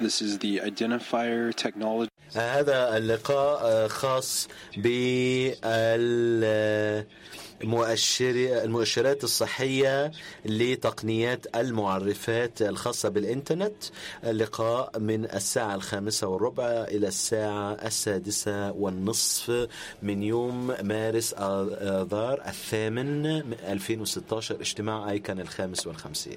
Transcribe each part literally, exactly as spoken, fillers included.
This is the identifier technology. هذا اللقاء خاص بالمؤشرات الصحية لتقنيات المعرفات الخاصة بالإنترنت. اللقاء من الساعة الخامسة والربع إلى الساعة السادسة والنصف من يوم مارس آذار الثامن ألفين وستة عشر، اجتماع آيكون الخامس والخمسين.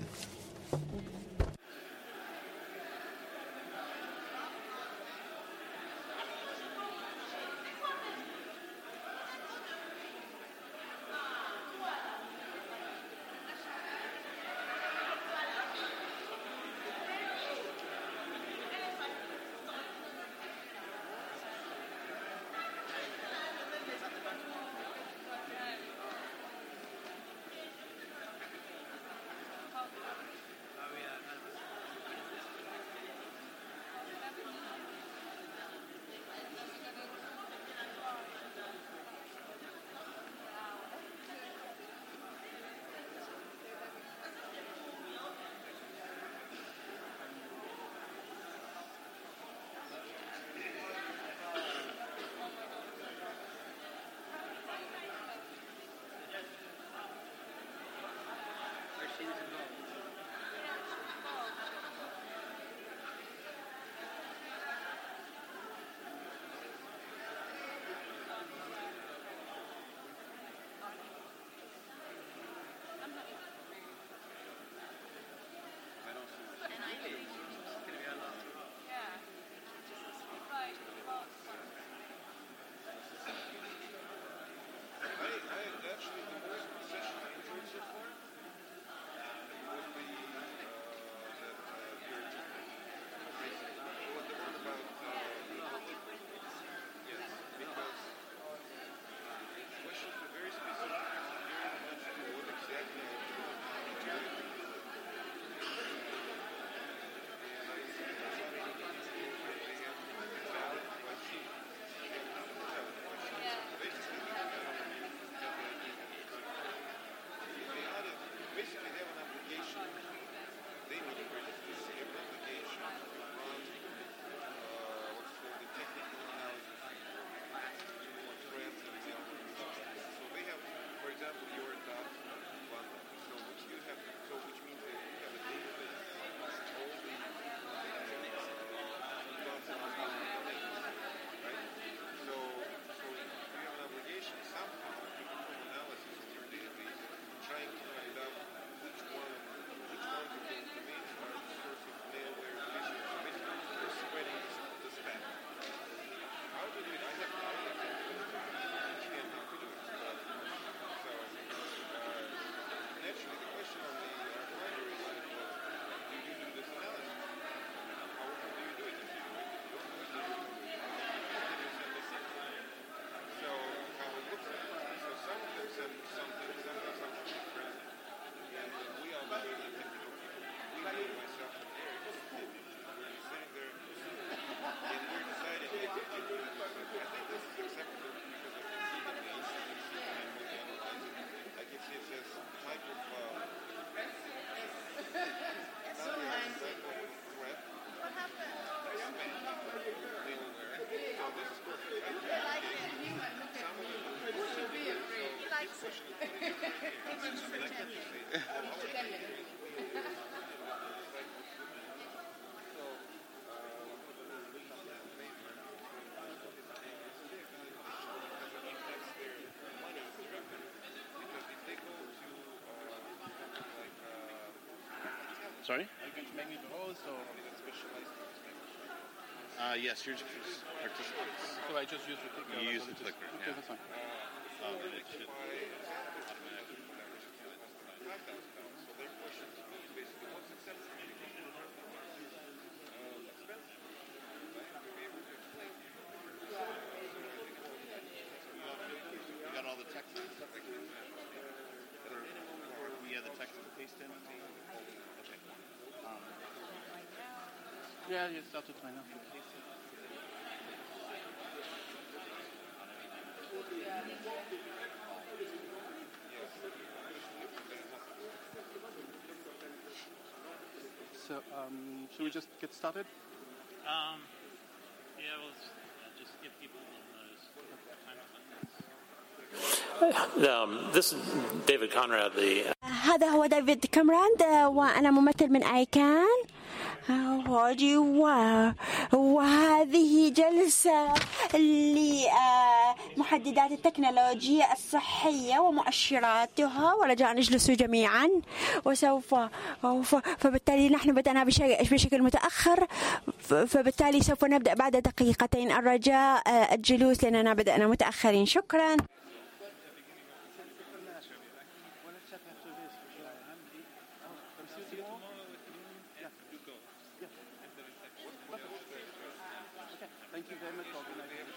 Sorry? Are you going to make me the host or? Uh, yes, you're just participants. So I just use the clicker? You use the clicker, just, yeah. Okay, that's fine. Um, and it should automatically. You got all the text and stuff like that? Yeah, the text to paste in? Okay. Um, yeah, you started right now. So, um, should we just get started? Um, yeah, well, it's, uh, just give people notice. Um, this is David Conrad, the هذا هو ديفيد كامراند وأنا ممثل من أيكان. وهذه جلسة لمحددات التكنولوجيا الصحية ومؤشراتها، ورجاء نجلسوا جميعا. وسوف فبالتالي نحن بدأنا بشكل متأخر، فبالتالي سوف نبدأ بعد دقيقتين. الرجاء الجلوس لأننا بدأنا متأخرين. شكرا. Thank you very much for organizing.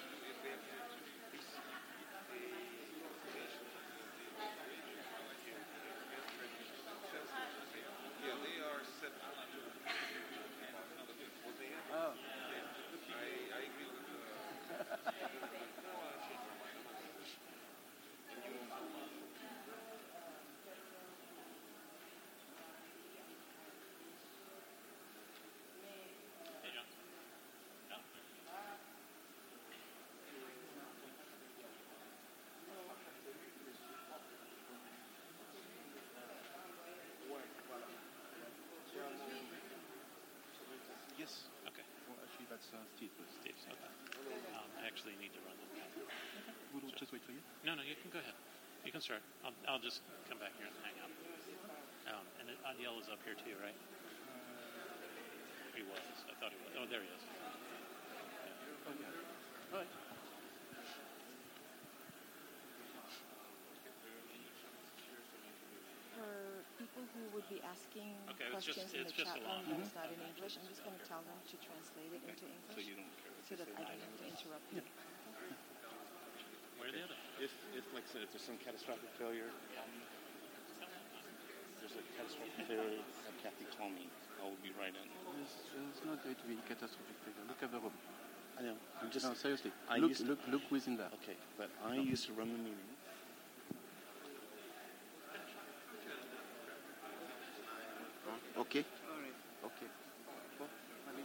Yeah, they are set up to what they have. Oh. I, I agree with Yes. Okay. Well, actually, that's uh, Steve. Steve. Okay. Um, I actually need to run them. We'll just wait for you. No, no, you can go ahead. You can start. I'll, I'll just come back here and hang out. Um, and Adiel is up here too, right? He was. I thought he was. Oh, there he is. Yeah. Okay. All right. For people who would be asking Okay, it's just- questions in it's the just chat a room long- that's not in English, I'm just going to tell them to translate it into English so you don't care what so they that say. I don't have to interrupt you. Where are the other? If, if, like I said, if there's some catastrophic failure, um, if there's a catastrophic failure, have Kathy call me. I will be right in. There's, there's not going to be catastrophic failure. Look at the room. I know. I'm just. No, seriously. I look, used to- look, look who's in there. Okay, but I used to run the meeting. Okay. All right. Okay. Bon, allez.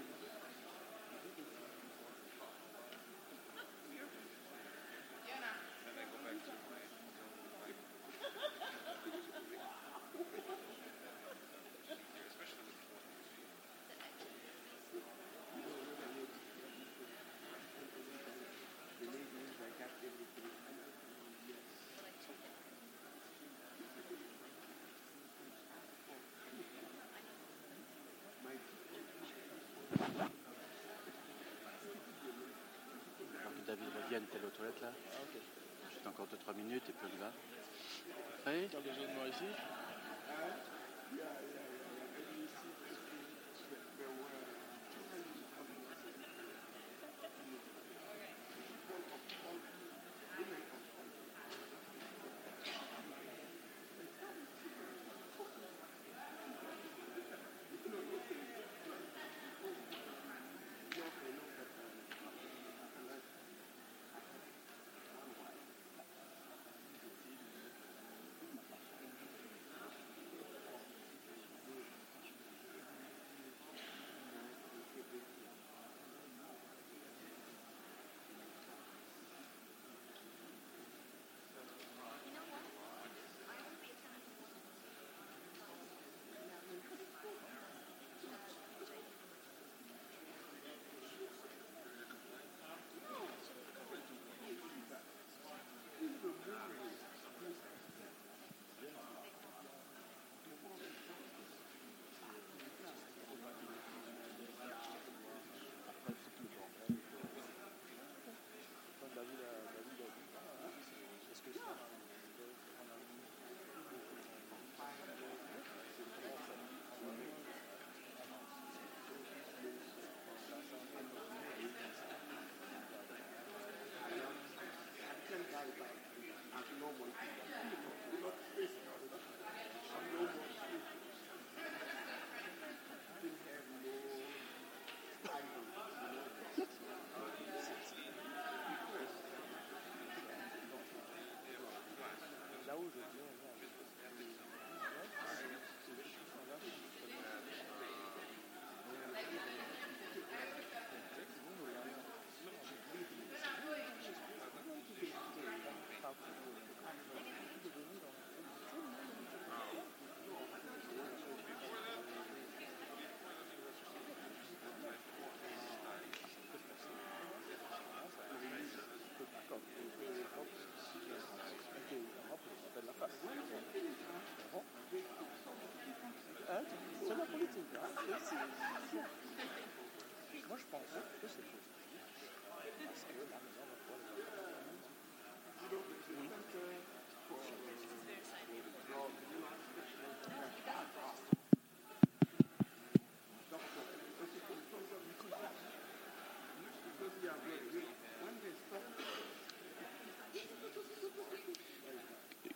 Alors que David revienne, t'es aux toilettes là. Ok. Juste encore deux trois minutes et puis on y va. Prêt? T'as besoin de moi ici?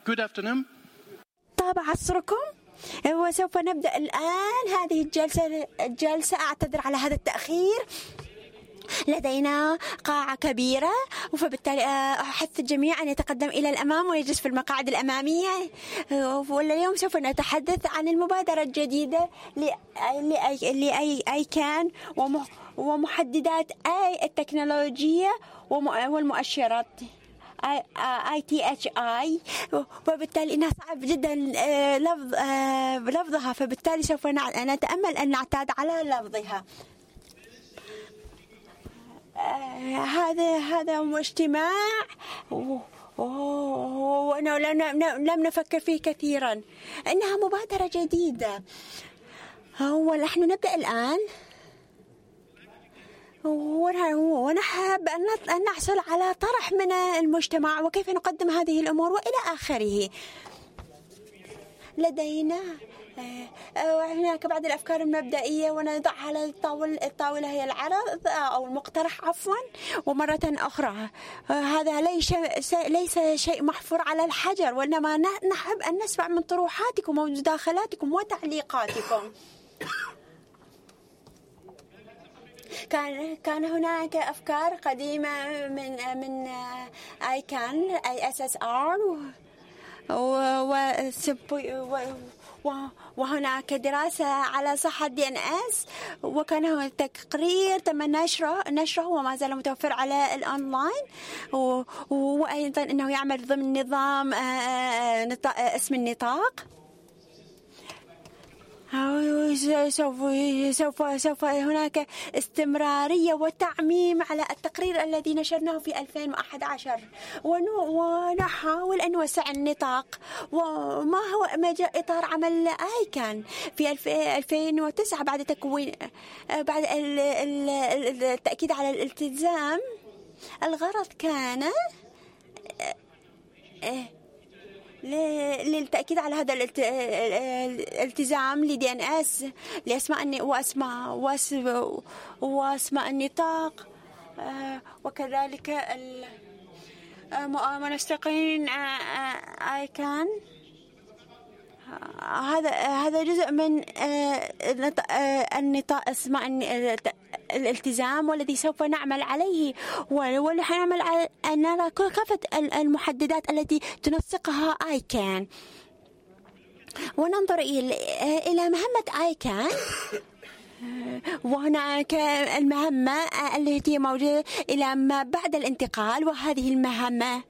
Good afternoon. طاب عصركم. وسوف نبدأ الآن هذه الجلسة الجلسة أعتذر على هذا التأخير. لدينا قاعة كبيرة، فبالتالي أحث الجميع أن يتقدم إلى الأمام ويجلس في المقاعد الأمامية. واليوم سوف نتحدث عن المبادرة الجديدة لآيكان ومحددات آي التكنولوجية والمؤشرات آي تي إتش آي، وبالتالي إنها صعب جدا لفظ لفظها، فبالتالي سوف نتأمل أن نعتاد على لفظها. هذا هذا اجتماع ولم نفكر فيه كثيرا. إنها مبادرة جديدة، ونحن نبدأ الآن، ونحب أن نحصل على طرح من المجتمع وكيف نقدم هذه الأمور وإلى آخره. لدينا هناك بعض الأفكار المبدئية ونضعها على الطاولة. الطاولة هي العرض أو المقترح عفوا. ومرة أخرى هذا ليس ليس شيء محفور على الحجر، وإنما نحب أن نسمع من طروحاتكم ومداخلاتكم وتعليقاتكم. كان كان هناك أفكار قديمة من من آيكان أي إس إس آر وهناك دراسة على صحة دي إن إس، وكان هناك تقرير تم نشره نشره وما زال متوفر على الأونلاين، وأيضا أنه يعمل ضمن نظام اسم النطاق. سوف سوف سوف هناك استمرارية وتعميم على التقرير الذي نشرناه في ألفين وأحد عشر، ونحاول أن نوسع النطاق. وما هو مجال إطار عمل آيكان في ألفين وتسعة بعد تكوين بعد التأكيد على الالتزام؟ الغرض كان للتأكيد على هذا الالتزام لدي ان اس لأسماء وأسماء وأسماء النطاق، وكذلك المنسقين آيكان. هذا هذا جزء من النطاق اسماء الالتزام، والذي سوف نعمل عليه، والذي نعمل على أن نرى كافة المحددات التي تنسقها آيكان، وننظر إلى مهمة آيكان. وهناك المهمة التي موجودة إلى ما بعد الانتقال، وهذه المهمة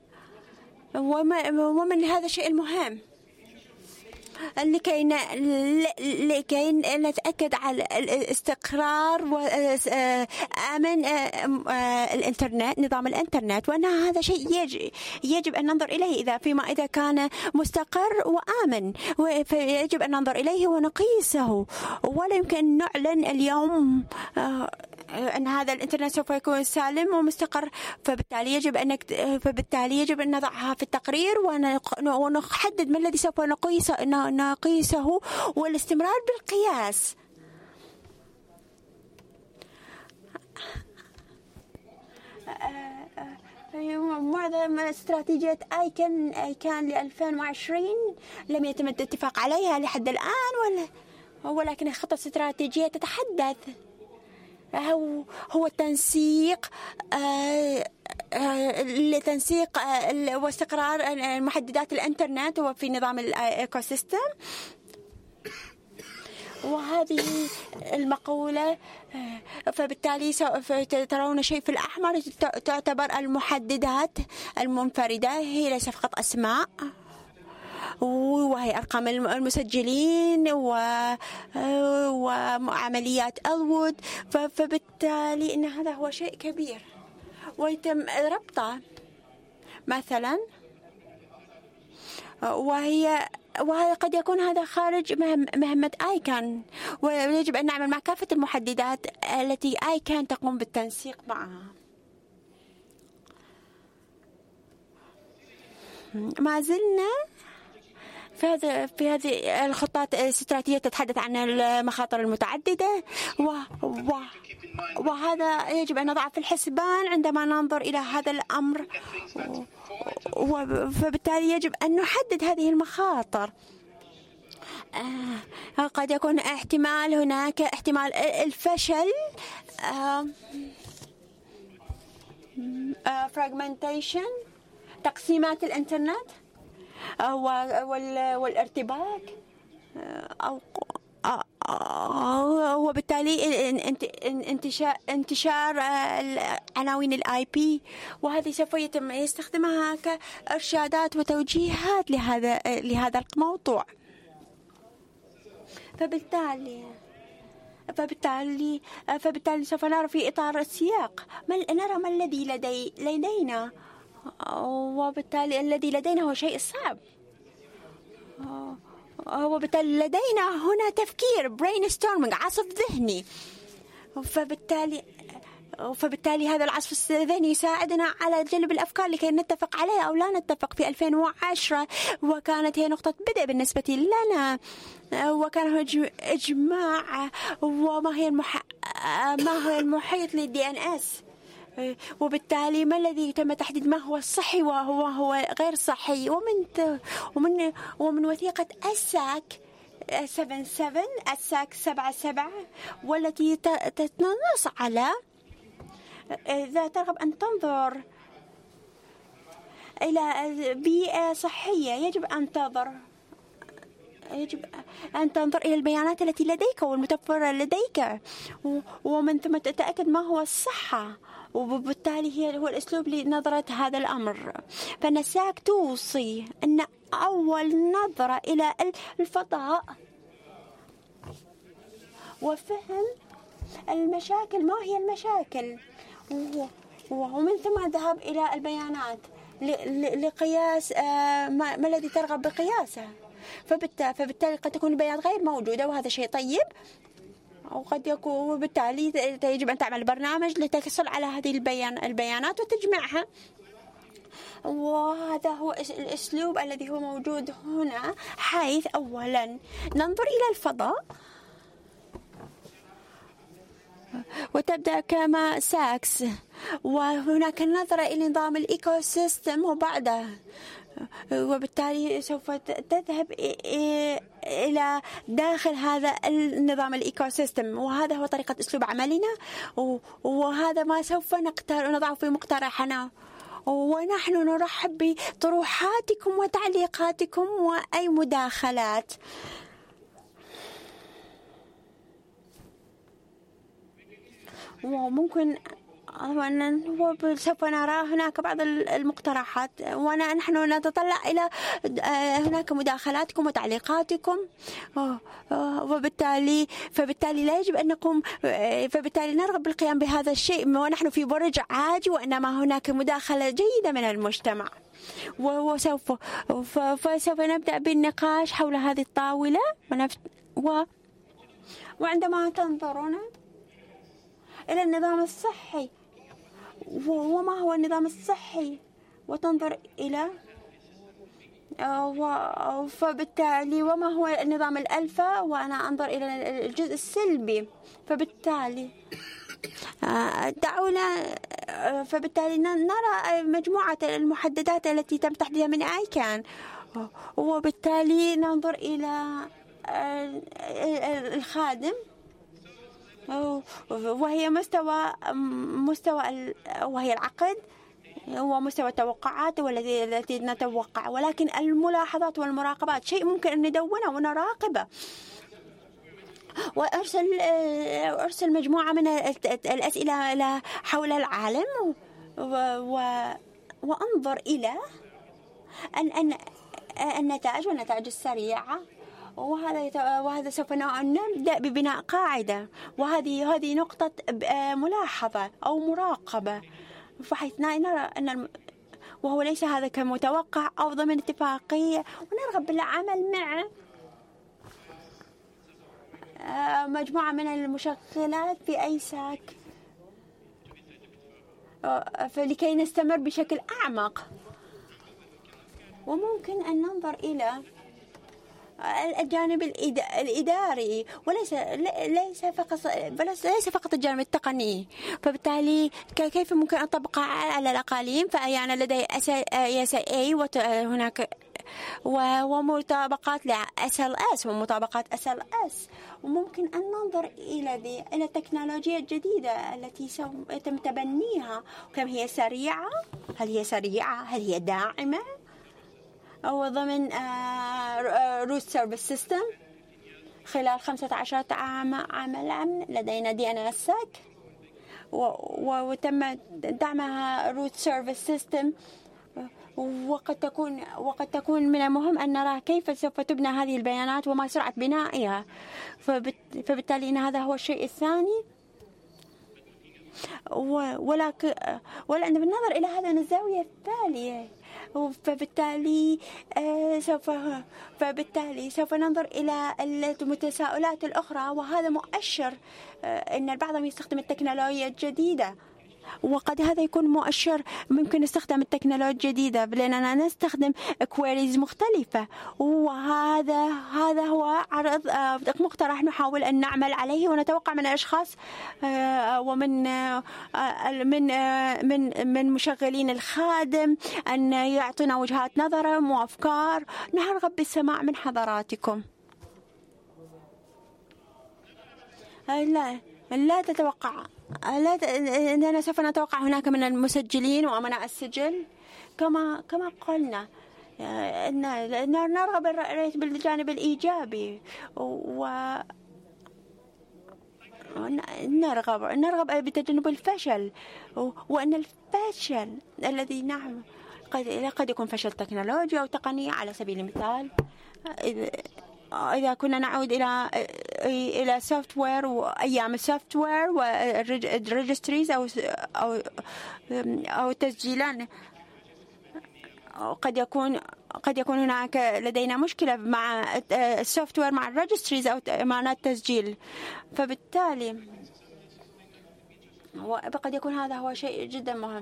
ومن هذا الشيء المهم لكي لكي نتأكد على الاستقرار وأمن الإنترنت، نظام الإنترنت، وأن هذا شيء يجب, يجب أن ننظر إليه إذا فيما إذا كان مستقر وآمن، فيجب أن ننظر إليه ونقيسه. ولا يمكن أن نعلن اليوم أن هذا الإنترنت سوف يكون سالم ومستقر، فبالتالي يجب أن فبالتالي يجب أن نضعها في التقرير ونحدد ما الذي سوف نقيسه نقيسه والاستمرار بالقياس. معظم استراتيجية آيكان آيكان ل ألفين وعشرين لم يتم الاتفاق عليها لحد الآن، ولا ولكن خطة استراتيجية تتحدث هو هو التنسيق لتنسيق واستقرار محددات الإنترنت وفي نظام الإيكو سيستم. وهذه المقولة فبالتالي سوف ترون شيء في الأحمر تعتبر المحددات المنفردة، هي ليس فقط أسماء، وهي أرقام المسجلين وعمليات ألوود. فبالتالي إن هذا هو شيء كبير ويتم ربطه مثلا، وهي وهي قد يكون هذا خارج مهمة آيكان، ويجب أن نعمل مع كافة المحددات التي آيكان تقوم بالتنسيق معها. ما زلنا في هذا في هذه الخطات الاستراتيجية تتحدث عن المخاطر المتعددة، و و وهذا يجب أن نضعه في الحسبان عندما ننظر إلى هذا الأمر، فبالتالي يجب أن نحدد هذه المخاطر. آه قد يكون احتمال هناك احتمال الفشل، آه آه fragmentation، تقسيمات الإنترنت، آه والارتباك، آه أو آه وبالتالي انتشار انتشار عناوين الاي بي، وهذه سوف يتم يستخدمها كإرشادات وتوجيهات لهذا لهذا الموضوع. فبالتالي فبالتالي فبالتالي سوف نرى في إطار السياق ما نرى ما الذي لدي لدينا، وبالتالي الذي لدينا هو شيء صعب، وبالتالي لدينا هنا تفكير brainstorming، عصف ذهني. فبالتالي فبالتالي هذا العصف الذهني يساعدنا على جلب الأفكار لكي نتفق عليها أو لا نتفق. في ألفين وعشرة وكانت هي نقطة بدء بالنسبة لنا، وكان هو إجماع وما هي المح... ما هو المحيط للدي إن إس، وبالتالي ما الذي تم تحديد ما هو الصحي وهو هو غير صحي. ومن ومن ومن وثيقة الساك سبعة سبعة الساك سبعة سبعة والتي تنص على إذا ترغب أن تنظر إلى بيئة صحية يجب أن تنظر يجب أن تنظر إلى البيانات التي لديك والمتوفرة لديك، ومن ثم تتأكد ما هو الصحة، وبالتالي هي هو الأسلوب لنظرة هذا الأمر. فنساك توصي أن أول نظرة إلى الفضاء وفهم المشاكل، ما هي المشاكل، ومن ثم الذهاب إلى البيانات لقياس ما الذي ترغب بقياسه. فبالتالي قد تكون البيانات غير موجودة، وهذا شيء طيب، وقد يكون وبالتالي يجب أن تعمل برنامج لتحصل على هذه البيان البيانات وتجمعها. وهذا هو الأسلوب الذي هو موجود هنا، حيث أولا ننظر إلى الفضاء وتبدأ كما ساكس، وهناك النظرة إلى نظام الإيكو سيستم وبعده، وبالتالي سوف تذهب إلى داخل هذا النظام الإيكو سيستم، وهذا هو طريقة أسلوب عملنا، وهذا ما سوف نقدر نضعه في مقترحنا. ونحن نرحب بطروحاتكم وتعليقاتكم وأي مداخلات. وممكن سوف نرى هناك بعض المقترحات، ونحن نتطلع إلى هناك مداخلاتكم وتعليقاتكم، وبالتالي فبالتالي لا يجب أن نقوم فبالتالي نرغب بالقيام بهذا الشيء ونحن في برج عاجي، وإنما هناك مداخلة جيدة من المجتمع. وسوف فسوف نبدأ بالنقاش حول هذه الطاولة. و وعندما تنظرون إلى النظام الصحي وما هو النظام الصحي وتنظر إلى فبالتالي وما هو النظام الألفا، وأنا أنظر إلى الجزء السلبي. فبالتالي دعونا فبالتالي نرى مجموعة المحددات التي تم تحديدها من آيكان، وبالتالي ننظر إلى الخادم وهي مستوى مستوى وهي العقد ومستوى التوقعات والذي التي نتوقع، ولكن الملاحظات والمراقبات شيء ممكن أن ندونه ونراقبه. وأرسل أرسل مجموعة من الأسئلة حول العالم، وأنظر إلى أن النتائج والنتائج السريعة، وهذا وهذا سوف نبدأ ببناء قاعدة، وهذه هذه نقطة ملاحظة أو مراقبة، فحيث نرى أن الم... وهو ليس هذا كمتوقع أو ضمن اتفاقية، ونرغب بالعمل مع مجموعة من المشغلات في أيساك لكي نستمر بشكل أعمق. وممكن أن ننظر إلى الجانب الإداري وليس ليس فقط ليس فقط الجانب التقني. فبالتالي كيف ممكن أن أطبقها على الأقاليم؟ فأنا لدي إس إيه وهناك ومطابقات ل إس إل إس ومطابقات إس إل إس، وممكن أن ننظر إلى ذي إلى التكنولوجيا الجديدة التي يتم تبنيها، كم هي سريعة، هل هي سريعة، هل هي داعمة، أو ضمن روت سيرفيس سيستم. خلال خمسة عشر عام عام لدينا دي إن إس ساك وتم دعمها روت سيرفيس سيستم، وقد تكون وقد تكون من المهم أن نرى كيف سوف تبنى هذه البيانات وما سرعة بنائها. فبالتالي إن هذا هو الشيء الثاني. ولكن ولكن بالنظر إلى هذا من الزاوية الثانية، فبالتالي سوف فبالتالي سوف ننظر إلى المتساؤلات الأخرى، وهذا مؤشر أن بعضهم يستخدم التكنولوجيا الجديدة، وقد هذا يكون مؤشر ممكن نستخدم التكنولوجيا الجديدة لأننا نستخدم كويريز مختلفة. وهذا هذا هو عرض مقترح نحاول أن نعمل عليه، ونتوقع من الأشخاص ومن من من من مشغلين الخادم أن يعطونا وجهات نظرهم وأفكار. نرغب بالسماع من حضراتكم. لا لا تتوقع لا ت... أننا سوف نتوقع هناك من المسجلين وأمناء السجل كما كما قلنا أن نرغب بالجانب الإيجابي، و نرغب نرغب بتجنب الفشل، وأن الفشل الذي نعم قد قد يكون فشل تكنولوجيا أو تقنية. على سبيل المثال إذا كنا نعود إلى إلى سوفت وير وأيام السوفت وير والريجستريز أو أو أو تسجيلان، قد يكون قد يكون هناك لدينا مشكلة مع السوفت وير مع الريجستريز أو مع التسجيل. فبالتالي قد يكون هذا هو شيء جدا مهم.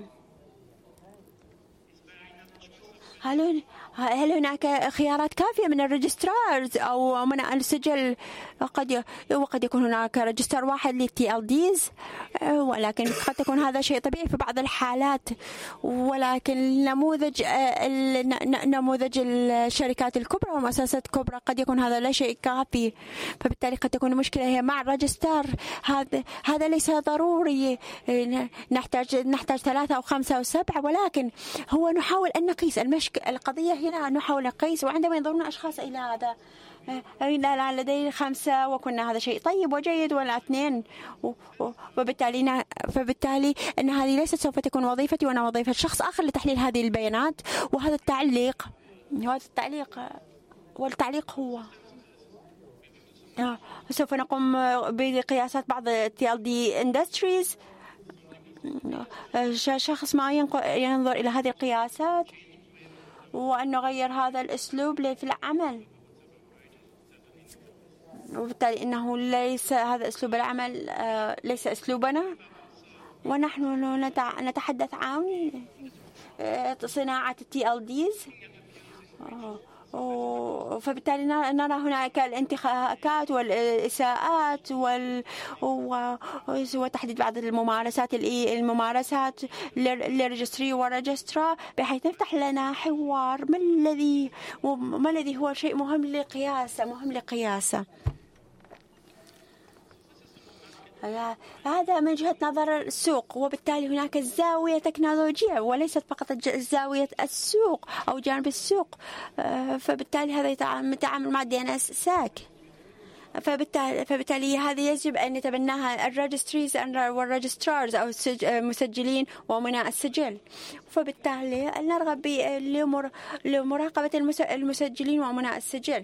هل هل هناك خيارات كافية من الريجسترارز أو من السجل؟ قد وقد يكون هناك ريجستر واحد للتي إل ديز، ولكن قد تكون هذا شيء طبيعي في بعض الحالات. ولكن نموذج نموذج الشركات الكبرى والمؤسسات الكبرى قد يكون هذا لا شيء كافي. فبالتالي قد تكون المشكلة هي مع الريجستر. هذا هذا ليس ضروري نحتاج نحتاج ثلاثة أو خمسة أو سبعة، ولكن هو نحاول أن نقيس المشكلة. القضية هنا نحاول نقيس، وعندما ينظرون أشخاص إلى هذا لا لدي خمسة وكنا هذا شيء طيب وجيد، ولا اثنين، وبالتالي فبالتالي أن هذه ليست سوف تكون وظيفتي وأنا وظيفة شخص آخر لتحليل هذه البيانات. وهذا التعليق وهذا التعليق والتعليق هو سوف نقوم بقياسات بعض تي إل دي industries. شخص ما ينظر إلى هذه القياسات وأن نغير هذا الأسلوب في العمل، وبالتالي إنه ليس هذا أسلوب العمل ليس أسلوبنا، ونحن نتحدث عن صناعة التي إل ديز. فبالتالي نرى هناك الانتهاكات والإساءات وال... وتحديد بعض الممارسات الممارسات للريجستري والريجسترا، بحيث نفتح لنا حوار ما الذي ما الذي هو شيء مهم لقياسه مهم لقياسه. هذا من جهة نظر السوق، وبالتالي هناك الزاوية تكنولوجية وليست فقط زاوية السوق أو جانب السوق. فبالتالي هذا يتعامل مع دي إن إس ساك. فبالتالي, فبالتالي هذه يجب أن يتبناها الريجستريز والريجسترارز أو المسجلين وأمناء السجل. فبالتالي نرغب لمراقبة المسجلين وأمناء السجل.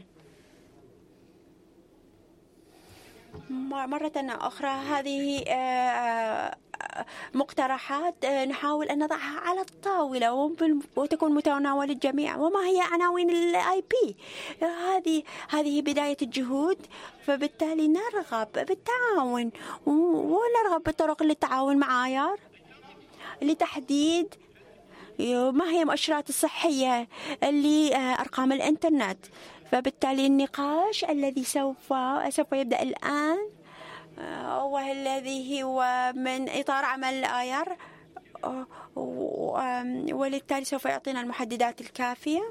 مرة أخرى هذه مقترحات نحاول أن نضعها على الطاولة وتكون متناول الجميع. وما هي عناوين الاي بي؟ هذه هذه بداية الجهود. فبالتالي نرغب بالتعاون ونرغب بطرق للتعاون مع آيار لتحديد ما هي المؤشرات الصحية لأرقام الإنترنت. فبالتالي النقاش الذي سوف سوف يبدأ الآن والذي هو من إطار عمل آير، وللتالي سوف يعطينا المحددات الكافية.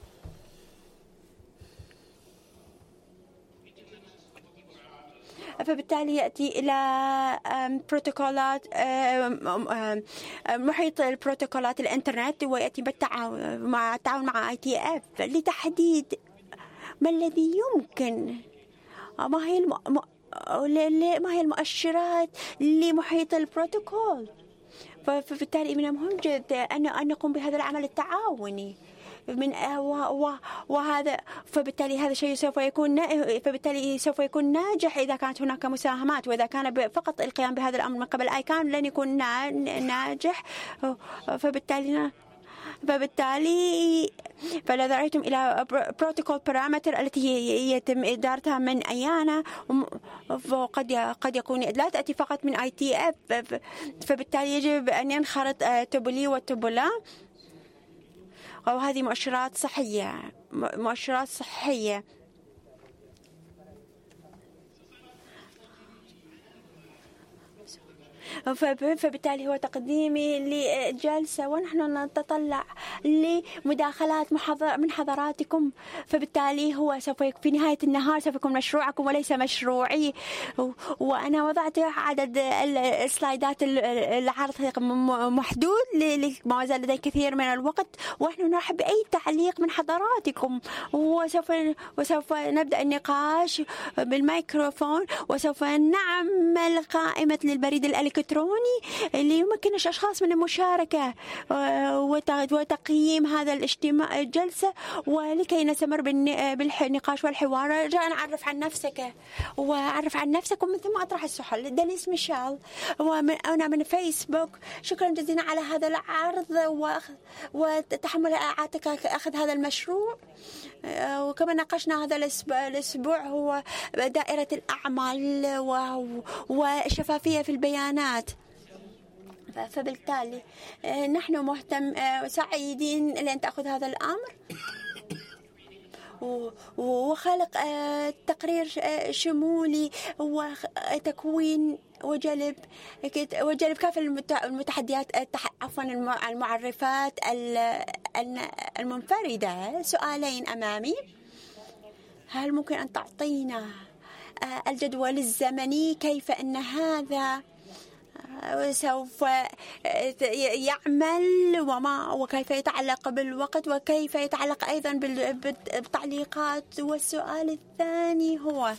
فبالتالي يأتي إلى بروتوكولات محيط البروتوكولات الإنترنت، ويأتي بالتعاون مع التعاون مع آي تي إف لتحديد ما الذي يمكن، ما هي الم... ما هي المؤشرات لمحيط البروتوكول. فبالتالي من المهم جدا أن أن نقوم بهذا العمل التعاوني من وهذا فبالتالي هذا الشيء سوف يكون فبالتالي سوف يكون ناجح إذا كانت هناك مساهمات، وإذا كان فقط القيام بهذا الأمر من قبل آيكان لن يكون ناجح. فبالتالي فبالتالي فإذا رأيتم إلى بروتوكول بارامتر التي يتم إدارتها من أيانا، وقد قد يكون لا تأتي فقط من آي تي إف، فبالتالي يجب أن ينخرط تبولي وتبولا، وهذه مؤشرات صحية مؤشرات صحية. فبالتالي هو تقديمي لجلسة ونحن نتطلع لمداخلات من حضراتكم. فبالتالي هو سوف في نهاية النهار سوف يكون مشروعكم وليس مشروعي. وأنا وضعت عدد السلايدات العرض محدود لما زال لدي كثير من الوقت، ونحن نرحب بأي تعليق من حضراتكم، وسوف وسوف نبدأ النقاش بالميكروفون، وسوف نعمل قائمة للبريد الإلكتروني اللي يمكن الأشخاص من المشاركة وتقييم هذا الاجتماع الجلسة، ولكي نستمر بالنقاش والحوار. رجاء أعرف عن نفسك وأعرف عن نفسك ومن ثم أطرح السؤال. دانيس ميشيل وأنا من فيسبوك. شكرا جزيلا على هذا العرض وتحمل عاتق أخذ هذا المشروع. وكما ناقشنا هذا الأسبوع هو دائرة الأعمال والشفافية في البيانات. فبالتالي نحن مهتم سعيدين لأن تأخذ هذا الأمر وخلق تقرير شمولي وتكوين وجلب وجلب كافة المتحديات عفوا المعرفات المنفردة. سؤالين أمامي. هل ممكن أن تعطينا الجدول الزمني كيف أن هذا سوف يعمل وما وكيف يتعلق بالوقت وكيف يتعلق أيضا بالتعليقات؟ والسؤال الثاني هو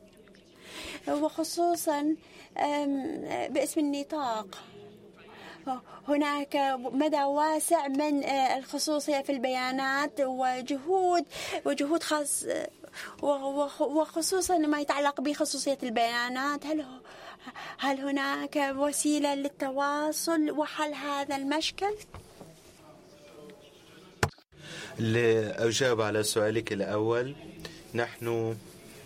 وخصوصا باسم النطاق. هناك مدى واسع من الخصوصية في البيانات وجهود وجهود خاص وخصوصا ما يتعلق بخصوصية البيانات. هل هل هناك وسيلة للتواصل وحل هذا المشكل؟ لأجاب على سؤالك الأول، نحن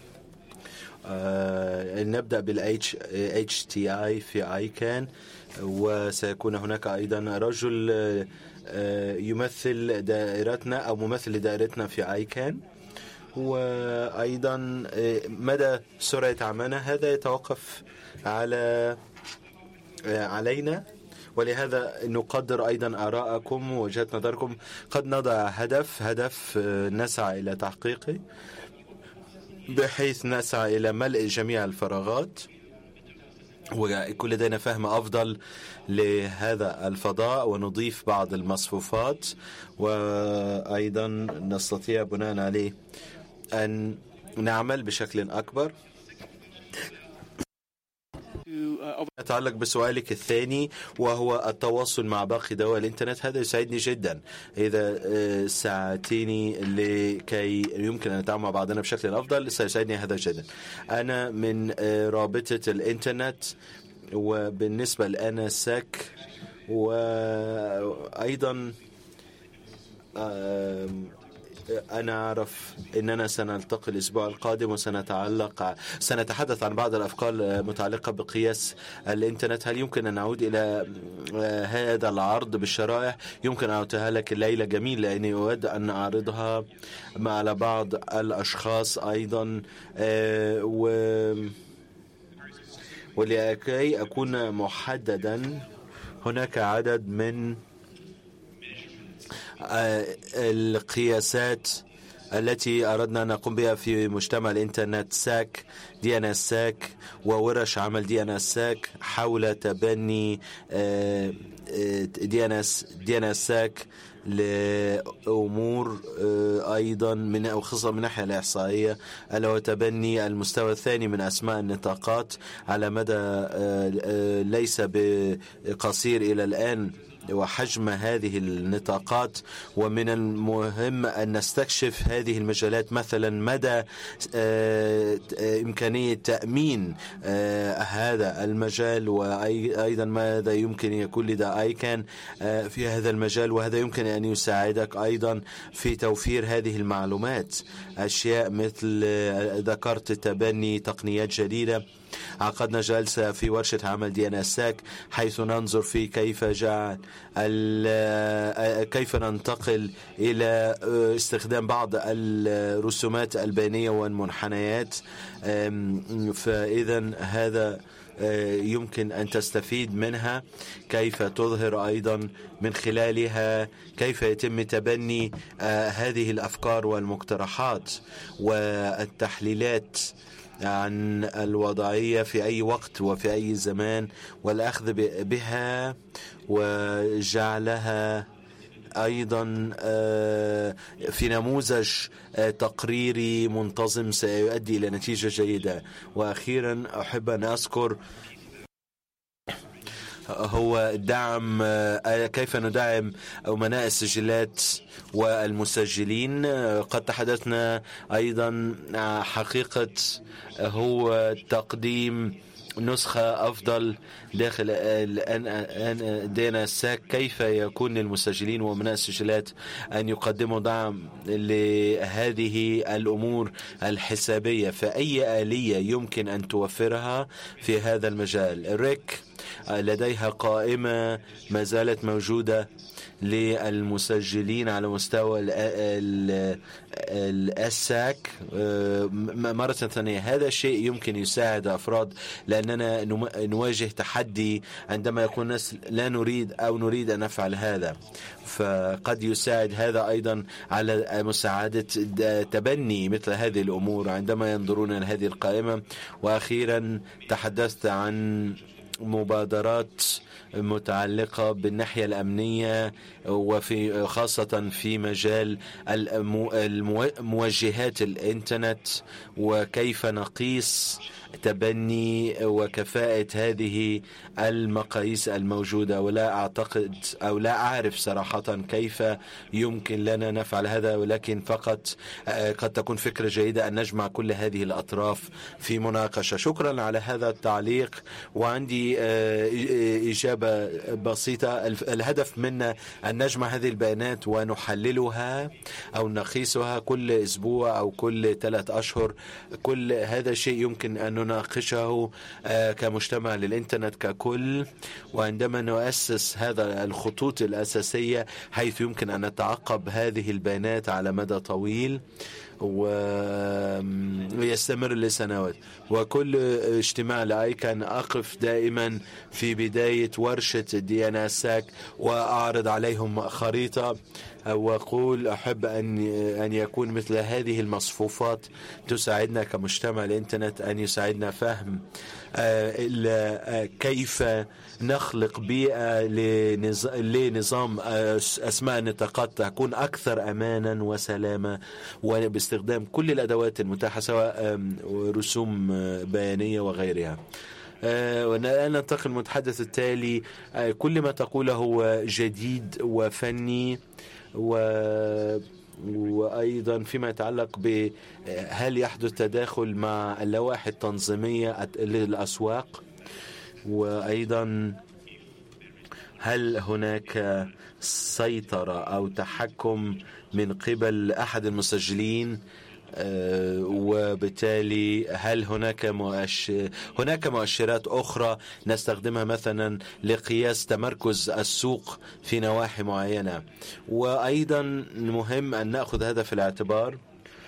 آه نبدأ بالإتش إتش تي آي في آيكان، وسيكون هناك أيضا رجل آه يمثل دائرتنا أو ممثل لدائرتنا في آيكان، وأيضا مدى سرعة عملنا هذا يتوقف على علينا، ولهذا نقدر أيضا آراءكم ووجهة نظركم. قد نضع هدف هدف نسعى إلى تحقيقه بحيث نسعى إلى ملء جميع الفراغات، ويكون لدينا فهم أفضل لهذا الفضاء ونضيف بعض المصفوفات، وأيضا نستطيع بناء عليه أن نعمل بشكل أكبر. أتعلق بسؤالك الثاني وهو التواصل مع باقي دول الإنترنت، هذا يسعدني جدا إذا ساعتيني لكي يمكن أن نتعامل مع بعضنا بشكل أفضل، سيسعدني هذا جدا. أنا من رابطة الإنترنت، وبالنسبة لأنا ساك، وأيضا أنا أعرف أننا سنلتقي الأسبوع القادم وسنتعلق سنتحدث عن بعض الأفكار المتعلقة بقياس الإنترنت. هل يمكن أن نعود إلى هذا العرض بالشرائح؟ يمكن أن أعطيها لك الليلة جميل، لأني أود أن أعرضها على بعض الأشخاص أيضا، و ولكي أكون محددا هناك عدد من القياسات التي أردنا أن نقوم بها في مجتمع الإنترنت ساك دي إن إس ساك وورش عمل دي إن إس ساك حول تبني دي إن إس دي إن إس ساك لأمور أيضا من أو خصوصا من الناحية الإحصائية، ألا هو تبني المستوى الثاني من أسماء النطاقات على مدى ليس بقصير إلى الآن وحجم هذه النطاقات. ومن المهم أن نستكشف هذه المجالات، مثلا مدى إمكانية تأمين هذا المجال، وأيضا ماذا يمكن يكون لدى آيكان في هذا المجال، وهذا يمكن أن يساعدك أيضا في توفير هذه المعلومات. أشياء مثل ذكرت تبني تقنيات جديدة. عقدنا جلسة في ورشة عمل دي إن إس ساك حيث ننظر في كيف جعل كيف ننتقل إلى استخدام بعض الرسومات البيانية والمنحنيات. فإذا هذا يمكن أن تستفيد منها، كيف تظهر أيضا من خلالها كيف يتم تبني هذه الأفكار والمقترحات والتحليلات عن الوضعية في أي وقت وفي أي زمان، والأخذ بها وجعلها أيضا في نموذج تقريري منتظم سيؤدي إلى نتيجة جيدة. وأخيرا أحب أن أذكر هو دعم كيف ندعم أمناء السجلات والمسجلين. قد تحدثنا أيضا حقيقة هو تقديم نسخة أفضل داخل دي إن إس ساك، كيف يكون للمسجلين وأمناء السجلات أن يقدموا دعم لهذه الأمور الحسابية، فأي آلية يمكن أن توفرها في هذا المجال. ريك لديها قائمة ما زالت موجودة للمسجلين على مستوى الأساك. مرة ثانية هذا الشيء يمكن يساعد أفراد، لأننا نواجه تحدي عندما يكون الناس لا نريد أو نريد أن نفعل هذا، فقد يساعد هذا أيضا على مساعدة تبني مثل هذه الأمور عندما ينظرون إلى هذه القائمة. وأخيرا تحدثت عن مبادرات متعلقة بالناحية الأمنية، وفي خاصة في مجال موجهات الإنترنت، وكيف نقيس تبني وكفاءة هذه المقاييس الموجودة. ولا أعتقد أو لا أعرف صراحة كيف يمكن لنا نفعل هذا، ولكن فقط قد تكون فكرة جيدة أن نجمع كل هذه الأطراف في مناقشة. شكرا على هذا التعليق. وعندي إجابة بسيطة. الهدف منا أن نجمع هذه البيانات ونحللها أو نقيسها كل أسبوع أو كل ثلاث أشهر. كل هذا الشيء يمكن أن نناقشه كمجتمع للإنترنت ككل، وعندما نؤسس هذا الخطوط الأساسية حيث يمكن أن نتعقب هذه البيانات على مدى طويل ويستمر لسنوات. وكل اجتماع لآيكان أقف دائما في بداية ورشة دي إن إس ساك وأعرض عليهم خريطة وأقول أحب أن أن يكون مثل هذه المصفوفات تساعدنا كمجتمع الإنترنت، أن يساعدنا فهم كيف نخلق بيئة لنظام أسماء النطاقات تكون أكثر أمانا وسلامة، وباستخدام كل الأدوات المتاحة سواء رسوم بيانية وغيرها. والآن ننتقل المتحدث التالي. كل ما تقوله هو جديد وفني، و وأيضا فيما يتعلق بهل يحدث تداخل مع اللوائح التنظيمية للأسواق، وأيضا هل هناك سيطرة أو تحكم من قبل أحد المسجلين، وبالتالي هل هناك مؤشر هناك مؤشرات أخرى نستخدمها مثلا لقياس تمركز السوق في نواحي معينة؟ وأيضا مهم أن نأخذ هذا في الاعتبار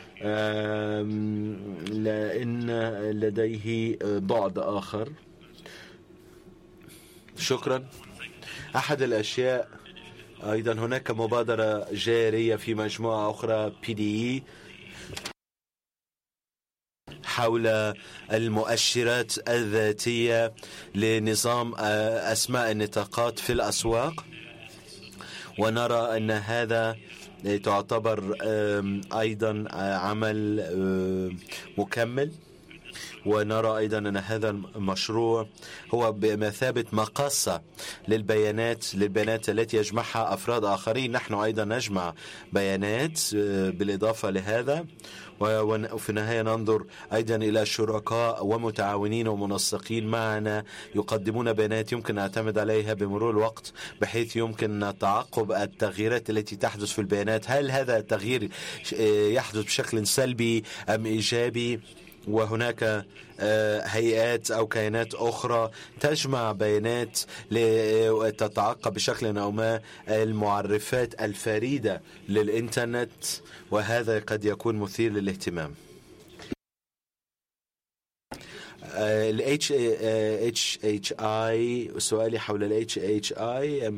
لأن لديه بعد آخر. شكرا. أحد الأشياء أيضا هناك مبادرة جارية في مجموعة أخرى بي دي إي حول المؤشرات الذاتية لنظام أسماء النطاقات في الأسواق، ونرى أن هذا تعتبر أيضا عمل مكمل، ونرى أيضا أن هذا المشروع هو بمثابة مقاصة للبيانات للبيانات التي يجمعها أفراد آخرين. نحن أيضا نجمع بيانات بالإضافة لهذا، وفي النهاية ننظر أيضا إلى شركاء ومتعاونين ومنسقين معنا يقدمون بيانات يمكن نعتمد عليها بمرور الوقت، بحيث يمكن تعقب التغييرات التي تحدث في البيانات. هل هذا التغيير يحدث بشكل سلبي أم إيجابي؟ وهناك هيئات أو كيانات أخرى تجمع بيانات لتتعقب بشكل أو ما المعرفات الفريدة للإنترنت، وهذا قد يكون مثير للاهتمام. ال إتش إتش آي، سؤالي حول ال إتش إتش آي،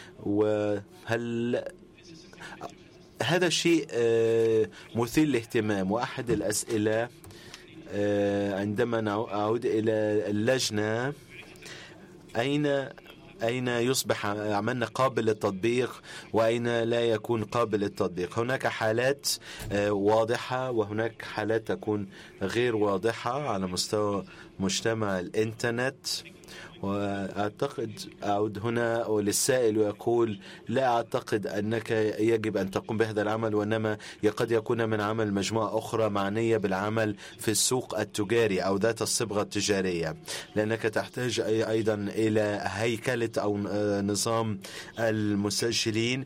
وهل هذا الشيء مثير للاهتمام؟ وأحد الأسئلة عندما أعود إلى اللجنة، أين أين يصبح عملنا قابل للتطبيق وأين لا يكون قابل للتطبيق؟ هناك حالات واضحة وهناك حالات تكون غير واضحة على مستوى مجتمع الإنترنت. وأعتقد أعود هنا وللسائل ويقول لا أعتقد أنك يجب أن تقوم بهذا العمل، وإنما قد يكون من عمل مجموعة أخرى معنية بالعمل في السوق التجاري أو ذات الصبغة التجارية، لأنك تحتاج أيضا إلى هيكلة أو نظام المسجلين،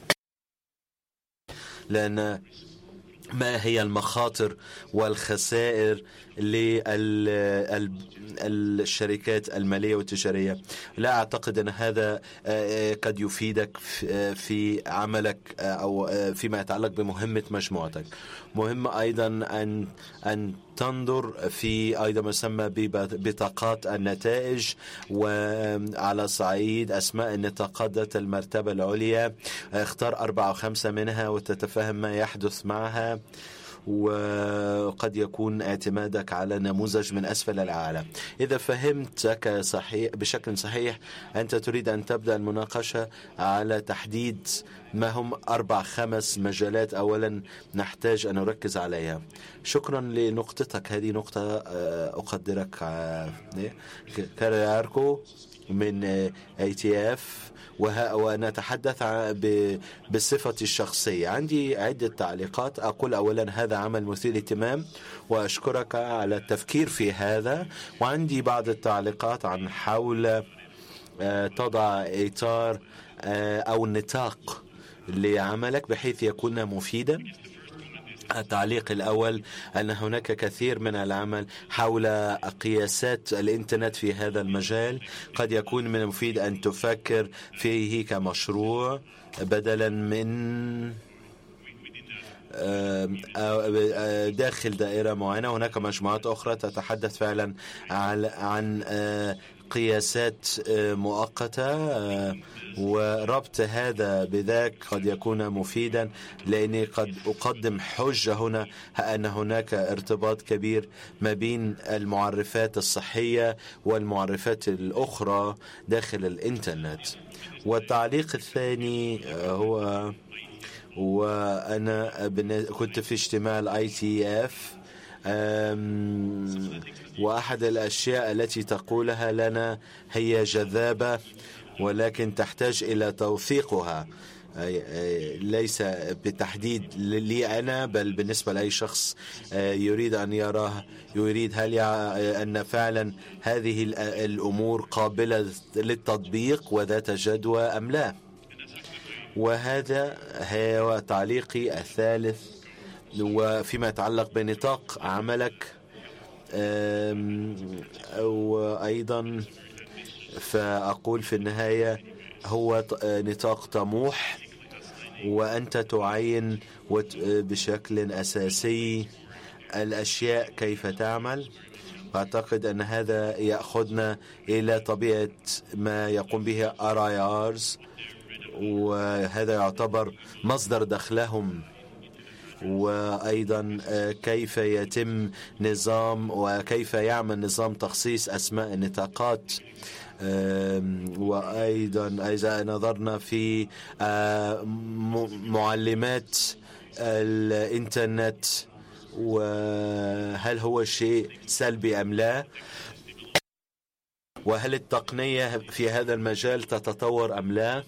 لأن ما هي المخاطر والخسائر للشركات المالية والتجارية. لا أعتقد أن هذا قد يفيدك في عملك أو فيما يتعلق بمهمة مجموعتك. مهم أيضا أن أن تنظر في أيضا ما يسمى ببطاقات النتائج، وعلى صعيد أسماء النطاقات ذات المرتبة العليا اختار أربعة أو خمسة منها وتتفهم ما يحدث معها، وقد يكون اعتمادك على نموذج من أسفل الأعلى. إذا فهمتك صحيح بشكل صحيح، أنت تريد أن تبدأ المناقشة على تحديد ما هم أربع خمس مجالات أولا نحتاج أن نركز عليها. شكرا لنقطتك، هذه نقطة أقدرك. كارياركو من اي تي اف، ونتحدث بصفة الشخصية. عندي عدة تعليقات. أقول أولا هذا عمل مثير للاهتمام وأشكرك على التفكير في هذا، وعندي بعض التعليقات عن حول تضع إطار أو نطاق لعملك بحيث يكون مفيدا. التعليق الأول أن هناك كثير من العمل حول قياسات الإنترنت في هذا المجال. قد يكون من المفيد أن تفكر فيه كمشروع بدلا من داخل دائرة معينة. هناك مجموعات أخرى تتحدث فعلا عن قياسات مؤقتة، وربط هذا بذاك قد يكون مفيدا، لأني قد أقدم حجة هنا أن هناك ارتباط كبير ما بين المعرفات الصحية والمعرفات الأخرى داخل الإنترنت. والتعليق الثاني هو وأنا كنت في اجتماع الاي تي اف، وأحد الأشياء التي تقولها لنا هي جذابة ولكن تحتاج إلى توثيقها، ليس بالتحديد لي أنا بل بالنسبة لأي شخص يريد أن يراه، يريد هل أن فعلا هذه الأمور قابلة للتطبيق وذات جدوى أم لا. وهذا هو تعليقي الثالث. وفيما يتعلق بنطاق عملك وأيضا فأقول في النهاية هو نطاق طموح، وأنت تعين بشكل أساسي الأشياء كيف تعمل. أعتقد أن هذا يأخذنا إلى طبيعة ما يقوم به آر آي آرز، وهذا يعتبر مصدر دخلهم، وأيضا كيف يتم نظام وكيف يعمل نظام تخصيص أسماء النطاقات. وأيضا إذا نظرنا في معلمات الإنترنت، وهل هو شيء سلبي أم لا، وهل التقنية في هذا المجال تتطور أم لا.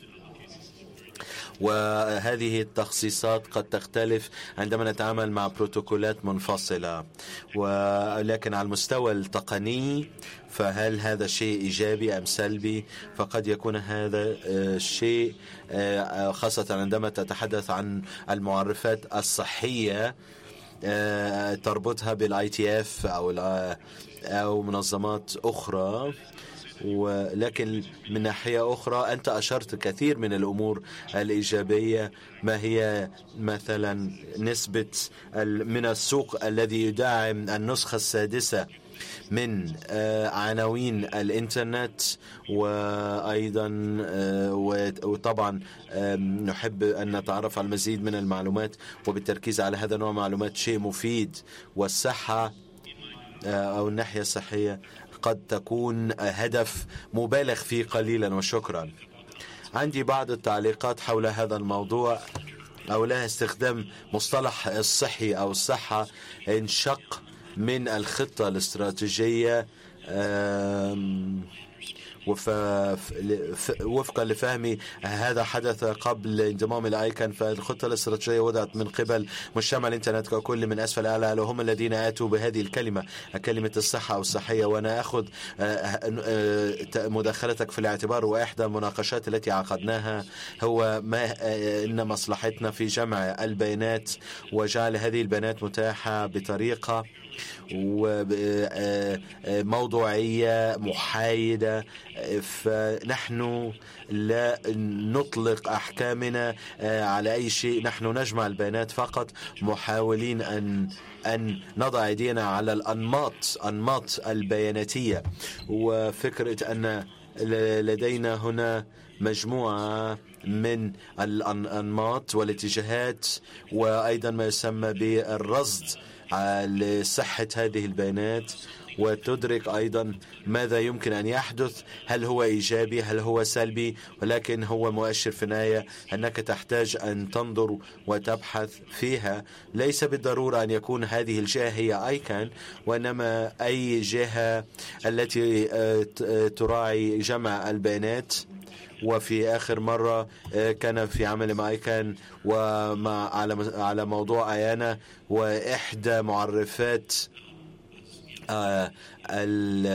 وهذه التخصيصات قد تختلف عندما نتعامل مع بروتوكولات منفصلة، ولكن على المستوى التقني فهل هذا شيء إيجابي أم سلبي؟ فقد يكون هذا الشيء خاصة عندما تتحدث عن المعرفات الصحية تربطها بالاي تي اف أو أو منظمات أخرى. ولكن من ناحية أخرى أنت أشرت كثير من الأمور الإيجابية. ما هي مثلا نسبة من السوق الذي يدعم النسخة السادسة من عناوين الإنترنت، وأيضا وطبعا نحب أن نتعرف على المزيد من المعلومات، وبالتركيز على هذا النوع معلومات شيء مفيد. والصحة أو الناحية الصحية قد تكون هدف مبالغ فيه قليلا. وشكرا. عندي بعض التعليقات حول هذا الموضوع. أولا، استخدام مصطلح الصحي أو الصحة انشق من الخطة الاستراتيجية وفقا لفهمي هذا حدث قبل انضمام الآيكون. فالخطة الاستراتيجية وضعت من قبل مجتمع الإنترنت ككل من أسفل أعلى، وهم الذين آتوا بهذه الكلمة كلمة الصحة أو الصحية. وأنا أخذ مداخلتك في الاعتبار، وإحدى المناقشات التي عقدناها هو ما إن مصلحتنا في جمع البيانات وجعل هذه البيانات متاحة بطريقة وموضوعية محايدة. فنحن لا نطلق أحكامنا على أي شيء، نحن نجمع البيانات فقط، محاولين أن أن نضع أيدينا على الأنماط أنماط البياناتية. وفكرة أن لدينا هنا مجموعة من الأنماط والاتجاهات، وأيضا ما يسمى بالرصد لصحة هذه البيانات، وتدرك أيضا ماذا يمكن أن يحدث، هل هو إيجابي هل هو سلبي. ولكن هو مؤشر في النهاية أنك تحتاج أن تنظر وتبحث فيها. ليس بالضرورة أن يكون هذه الجهة هي آيكون، وإنما أي جهة التي تراعي جمع البيانات. وفي آخر مرة كان في عمل مع آيكون ومع على على موضوع آيانا، وإحدى معرفات آه ال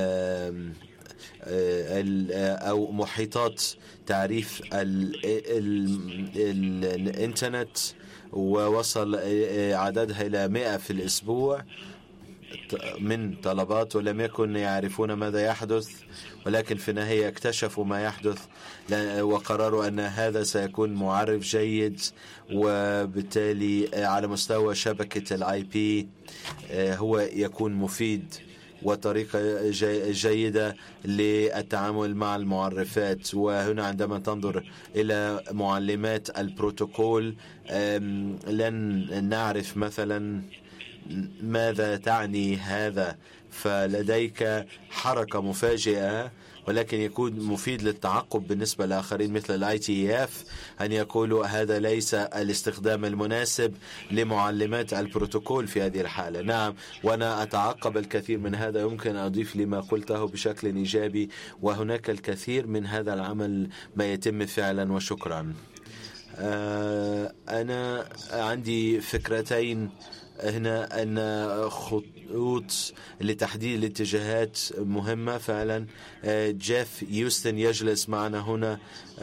ال أو محيطات تعريف ال ال ال الإنترنت، ووصل عددها إلى مئة في الأسبوع من طلبات، ولم يكن يعرفون ماذا يحدث، ولكن في النهاية اكتشفوا ما يحدث وقرروا أن هذا سيكون معرف جيد. وبالتالي على مستوى شبكة الاي بي هو يكون مفيد وطريقة جيدة للتعامل مع المعرفات. وهنا عندما تنظر إلى معلمات البروتوكول لن نعرف مثلا ماذا تعني هذا، فلديك حركة مفاجئة، ولكن يكون مفيد للتعقب بالنسبة لآخرين مثل الاي تي اف أن يقولوا هذا ليس الاستخدام المناسب لمعلمات البروتوكول في هذه الحالة. نعم، وأنا أتعقب الكثير من هذا، يمكن أضيف لما قلته بشكل إيجابي، وهناك الكثير من هذا العمل ما يتم فعلا. وشكرا. أنا عندي فكرتين هنا أن خطوط لتحديد الاتجاهات مهمة فعلا. جيف يوستن يجلس معنا هنا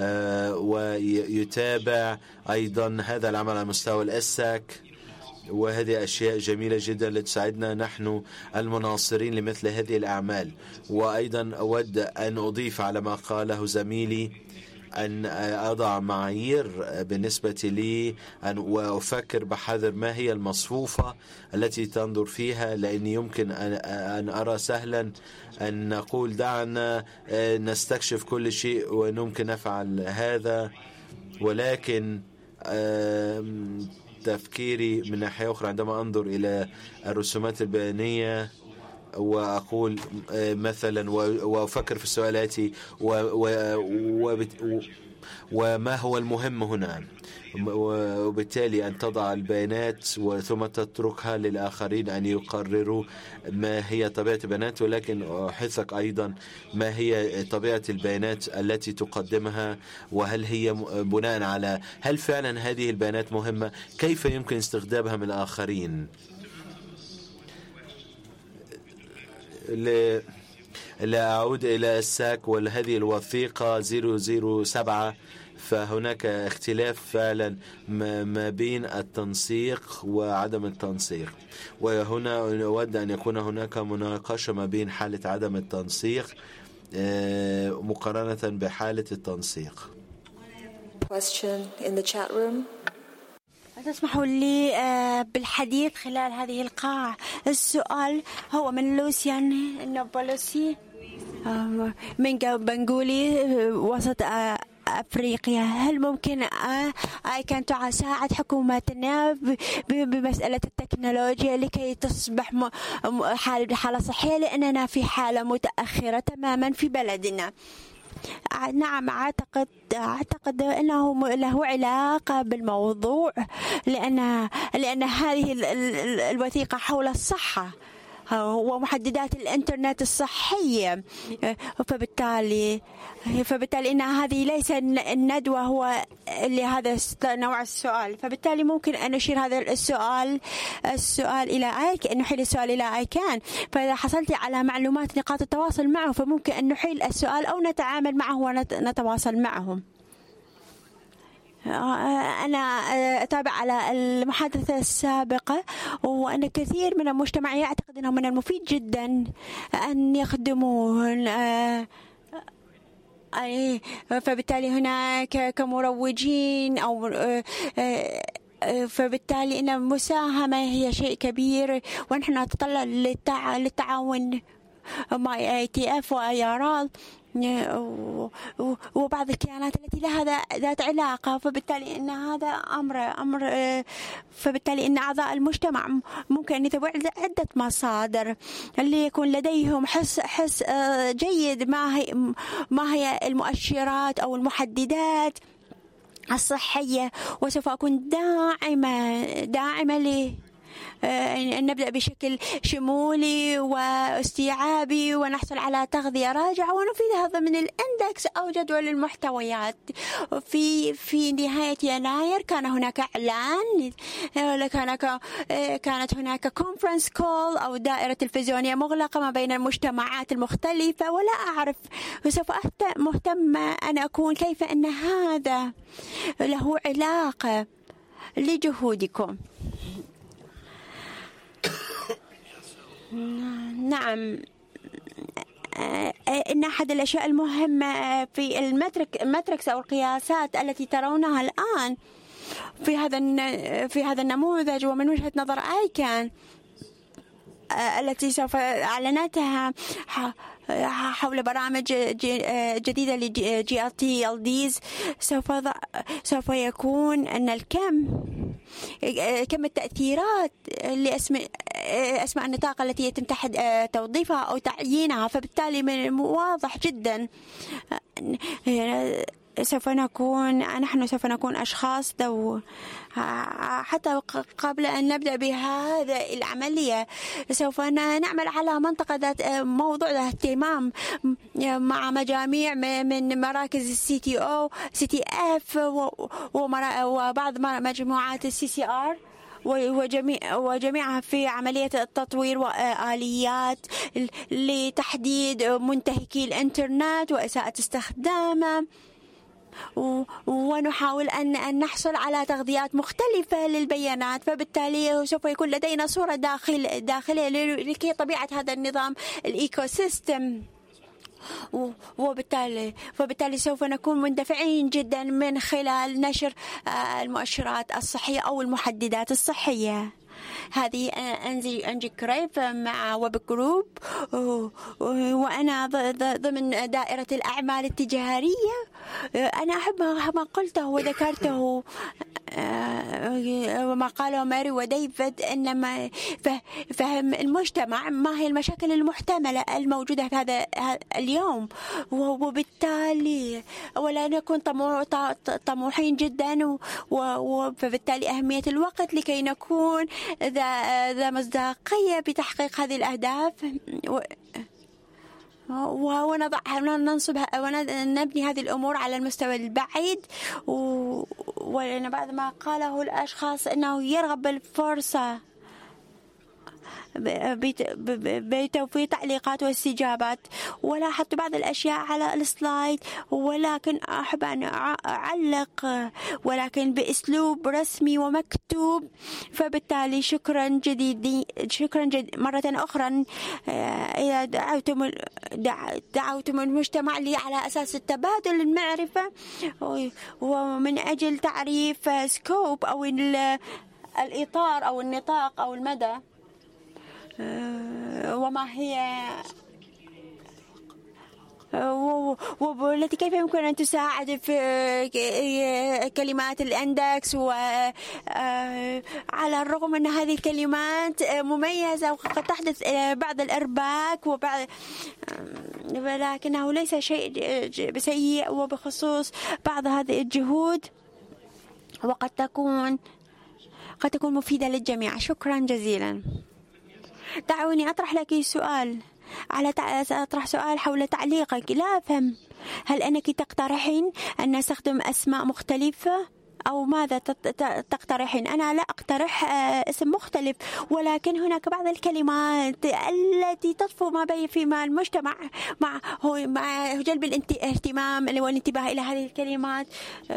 ويتابع أيضا هذا العمل على مستوى الأساك، وهذه أشياء جميلة جدا لتساعدنا نحن المناصرين لمثل هذه الأعمال. وأيضا أود أن أضيف على ما قاله زميلي أن أضع معايير بالنسبة لي أن وأفكر بحذر ما هي المصفوفة التي تنظر فيها، لأن يمكن أن أرى سهلا أن نقول دعنا نستكشف كل شيء وممكن نفعل هذا، ولكن تفكيري من ناحية أخرى عندما أنظر إلى الرسومات البيانية وأقول مثلا وأفكر في السؤال الآتي وما هو المهم هنا، وبالتالي أن تضع البيانات ثم تتركها للآخرين أن يقرروا ما هي طبيعة البيانات، ولكن أحثك أيضا ما هي طبيعة البيانات التي تقدمها، وهل هي بناء على هل فعلا هذه البيانات مهمة، كيف يمكن استخدامها من الآخرين. لا أعود إلى الساك وهذه الوثيقة صفر صفر سبعة، فهناك اختلاف فعلا ما بين التنسيق وعدم التنسيق، وهنا أود أن يكون هناك مناقشة ما بين حالة عدم التنسيق مقارنة بحالة التنسيق. Question in the chat room. تسمحوا لي بالحديث خلال هذه القاعة. السؤال هو من لوسيان نوبولوسي من بنغولي وسط أفريقيا. هل ممكن أن تساعد حكومتنا بمسألة التكنولوجيا لكي تصبح حالة صحية، لأننا في حالة متأخرة تماما في بلدنا؟ نعم، أعتقد أعتقد أنه له علاقة بالموضوع، لأن لأن هذه الوثيقة حول الصحة ومحددات الإنترنت الصحية، فبالتالي فبالتالي إن هذه ليس الندوة هو لهذا نوع السؤال، فبالتالي ممكن أن نشير هذا السؤال السؤال إلى أيك أن نحيل السؤال إلى أيكان. فإذا حصلت على معلومات نقاط التواصل معه فممكن أن نحيل السؤال أو نتعامل معه ونتواصل معهم. أنا أتابع على المحادثة السابقة، وأن كثير من المجتمع يعتقد أنه من المفيد جدا أن يخدمون، فبالتالي هناك كمروجين أو فبالتالي إن المساهمة هي شيء كبير، ونحن نتطلع للتعاون مع اي تي اف وايارال وبعض الكيانات التي لها ذات علاقة، فبالتالي إن هذا أمر أمر فبالتالي إن أعضاء المجتمع ممكن أن يتبعوا عدة مصادر اللي يكون لديهم حس حس جيد ما هي ما هي المؤشرات أو المحددات الصحية، وسوف أكون داعمة داعمة ل أن نبدأ بشكل شمولي واستيعابي ونحصل على تغذية راجعة ونفيدها ضمن الإندكس أو جدول المحتويات. في في نهاية يناير كان هناك إعلان، كان كانت هناك كونفرنس كول أو دائرة تلفزيونية مغلقة ما بين المجتمعات المختلفة، ولا أعرف وسوف مهتم أن أكون كيف أن هذا له علاقة لجهودكم. نعم، إن أحد الأشياء المهمة في المترك المتركس أو القياسات التي ترونها الآن في هذا في هذا النموذج ومن وجهة نظر أيكان التي سوف أعلنتها حول برامج جديدة لجي ال تي ال ديز، سوف سوف يكون أن الكم كم التأثيرات لأسماء أسماء النطاق التي يتم توظيفها أو تعيينها، فبالتالي من واضح جدا سوف نكون نحن سوف نكون أشخاص ذو حتى قبل أن نبدأ بهذا العملية سوف نعمل على منطقة ذات موضوع ذات اهتمام مع مجاميع من مراكز السي تي او سي تي اف وبعض مجموعات السي سي ار وجميع وجميعها في عملية التطوير وآليات لتحديد منتهكي الإنترنت وإساءة استخدامه، ونحاول أن نحصل على تغذيات مختلفة للبيانات. فبالتالي سوف يكون لدينا صورة داخل داخلية لكي طبيعة هذا النظام الإيكو سيستم، وبالتالي فبالتالي سوف نكون مندفعين جدا من خلال نشر المؤشرات الصحية أو المحددات الصحية. هذه أنجي أنجي كريف مع ويب جروب، وأنا ضمن دائرة الأعمال التجارية. أنا أحب ما قلته وذكرته وما قاله ماري وديفيد، إنما فهم المجتمع ما هي المشاكل المحتملة الموجودة في هذا اليوم، وبالتالي ولا نكون طموحين جدا، فبالتالي أهمية الوقت لكي نكون ذا ذا مصداقية بتحقيق هذه الأهداف، ونضعها وننصبها ونبني هذه الأمور على المستوى البعيد. ولأن بعد ما قاله الأشخاص أنه يرغب بالفرصة بتوفير تعليقات واستجابات، ولاحظت بعض الأشياء على السلايد، ولكن أحب أن أعلق ولكن بأسلوب رسمي ومكتوب. فبالتالي شكرا جديد شكرا جد مرة أخرى إذا دعوتم دعوتم المجتمع لي على أساس التبادل المعرفة ومن أجل تعريف سكوب أو الإطار أو النطاق أو المدى وما هي والتي كيف يمكن أن تساعد في كلمات الإندكس. وعلى الرغم من هذه الكلمات مميزة وقد تحدث بعض الإرباك وبعض، ولكنه ليس شيء سيء، وبخصوص بعض هذه الجهود وقد تكون قد تكون مفيدة للجميع. شكرا جزيلا. دعوني أطرح لك سؤال على أطرح سؤال حول تعليقك. لا أفهم، هل أنك تقترحين أن نستخدم أسماء مختلفة أو ماذا تقترحين؟ أنا لا أقترح اسم مختلف، ولكن هناك بعض الكلمات التي تطفو ما بين فيما المجتمع مع هو مع جلب الاهتمام والانتباه إلى هذه الكلمات.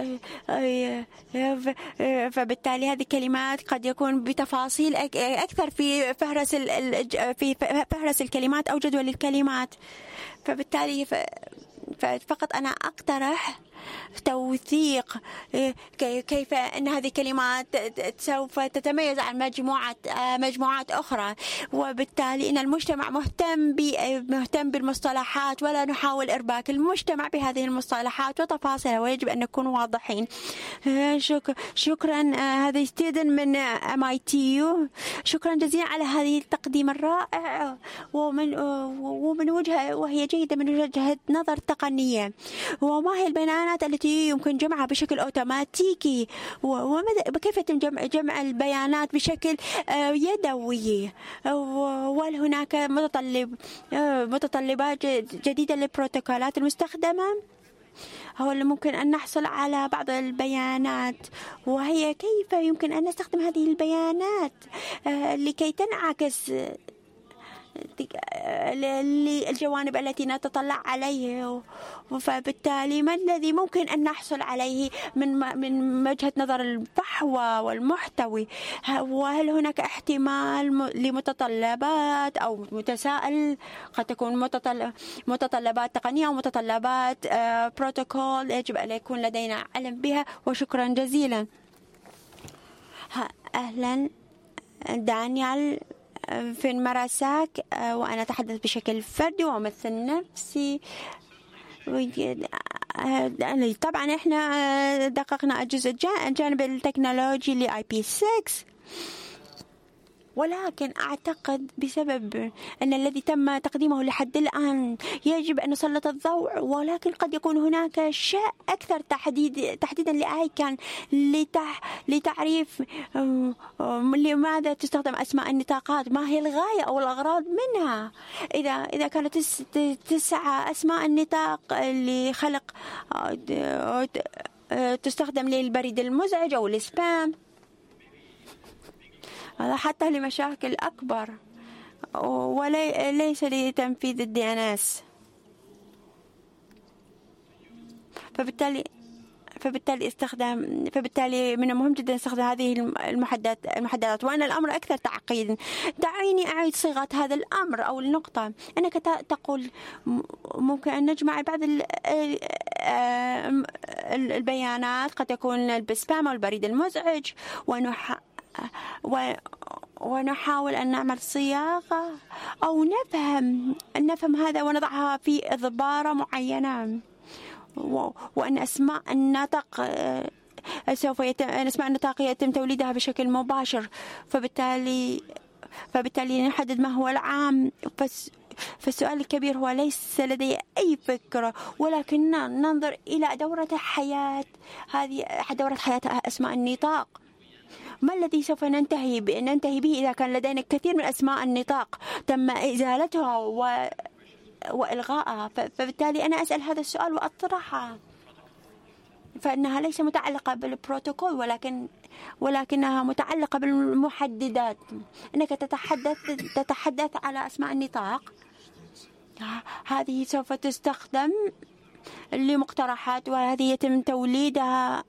فبالتالي هذه الكلمات قد يكون بتفاصيل أكثر في فهرس في فهرس الكلمات أو جدول الكلمات. فبالتالي فقط أنا أقترح توثيق كيف أن هذه الكلمات سوف تتميز عن مجموعة مجموعات أخرى، وبالتالي أن المجتمع مهتم مهتم بالمصطلحات، ولا نحاول إرباك المجتمع بهذه المصطلحات وتفاصيلها، ويجب أن نكون واضحين. شكرا. هذه ستيدن من إم آي تي يو، شكرا جزيلا على هذه التقديم الرائع ومن ومن وجهة وهي جيدة من وجهة نظر تقنية. وما هي البيانات التي يمكن جمعها بشكل أوتوماتيكي، وكيف يتم جمع جمع البيانات بشكل يدوي، وهل هناك متطلب متطلبات جديدة للبروتوكولات المستخدمة؟ هو اللي ممكن أن نحصل على بعض البيانات، وهي كيف يمكن أن نستخدم هذه البيانات لكي تنعكس للجوانب التي نتطلع عليه. فبالتالي ما الذي ممكن أن نحصل عليه من من وجهة نظر الفحوى والمحتوى؟ وهل هناك احتمال لمتطلبات أو متسائل قد تكون متطلبات تقنية أو متطلبات بروتوكول يجب أن يكون لدينا علم بها؟ وشكرا جزيلا. أهلا دانيال في مراساك، وأنا أتحدث بشكل فردي وأمثل نفسي. طبعا إحنا دققنا الجزء الجانب التكنولوجي ل آي بي ستة، ولكن أعتقد بسبب أن الذي تم تقديمه لحد الآن يجب أن نسلط الضوء، ولكن قد يكون هناك شيء أكثر تحديد تحديدا لآيكان لتح لتعريف لماذا تستخدم أسماء النطاقات، ما هي الغاية أو الأغراض منها. إذا إذا كانت تسعى أسماء النطاق لخلق تستخدم للبريد المزعج أو السبام، حتى لمشاكل أكبر وليس لتنفيذ الدي ان اس. فبالتالي فبالتالي استخدام فبالتالي من المهم جدا استخدام هذه المحددات المحددات وأن الأمر أكثر تعقيدا. دعيني أعيد صيغة هذا الأمر أو النقطة. أنك تقول ممكن أن نجمع بعض البيانات، قد يكون السبام أو البريد المزعج، ونح ونحاول أن نعمل صياغة أو نفهم نفهم هذا ونضعها في إضبارة معينة، وأن أسماء النطق سوف يتم أسماء النطق يتم توليدها بشكل مباشر. فبالتالي فبالتالي نحدد ما هو العام. فالسؤال الكبير هو ليس لدي أي فكرة، ولكن ننظر إلى دورة حياة هذه دورة حياة أسماء النطاق. ما الذي سوف ننتهي ننتهي به إذا كان لدينا كثير من أسماء النطاق تم إزالتها و وإلغائها؟ فبالتالي أنا أسأل هذا السؤال وأطرحها، فإنها ليس متعلقة بالبروتوكول ولكن ولكنها متعلقة بالمحددات. أنك تتحدث تتحدث على أسماء النطاق، هذه سوف تستخدم لمقترحات، وهذه يتم توليدها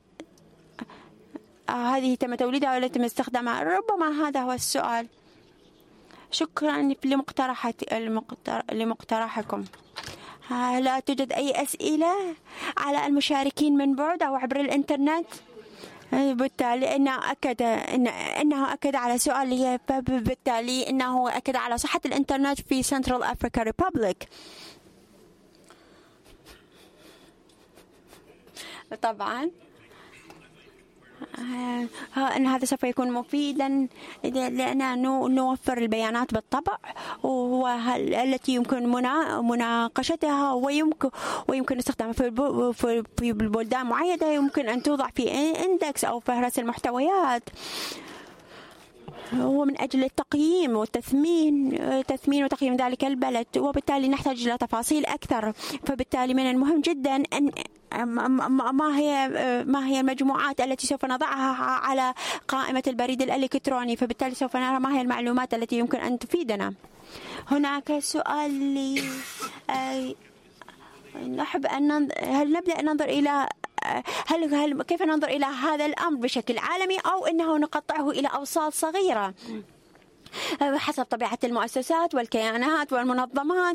هذه تم توليدها ولا يتم استخدامها. ربما هذا هو السؤال. شكرا لمقترحات لمقترحكم. لا توجد أي أسئلة على المشاركين من بعد أو عبر الإنترنت؟ بالتالي إنه أكد إن إنه أكد على سؤالي، بالتالي إنه أكد على صحة الإنترنت في سنترال أفريكا ريبابليك. طبعا أن هذا سوف يكون مفيدا لأن نوفر البيانات بالطبع والتي يمكن مناقشتها ويمكن ويمكن استخدامها في بلدان معينة، يمكن أن توضع في إندكس أو فهرس المحتويات، هو من أجل التقييم والتثمين تثمين وتقييم ذلك البلد، وبالتالي نحتاج إلى تفاصيل أكثر. فبالتالي من المهم جدا أن ما هي ما هي المجموعات التي سوف نضعها على قائمة البريد الإلكتروني. فبالتالي سوف نرى ما هي المعلومات التي يمكن أن تفيدنا. هناك سؤال لي نحب أن ننظر هل نبدأ ننظر إلى هل هل كيف ننظر إلى هذا الأمر بشكل عالمي أو إنه نقطعه إلى أوساط صغيرة حسب طبيعة المؤسسات والكيانات والمنظمات.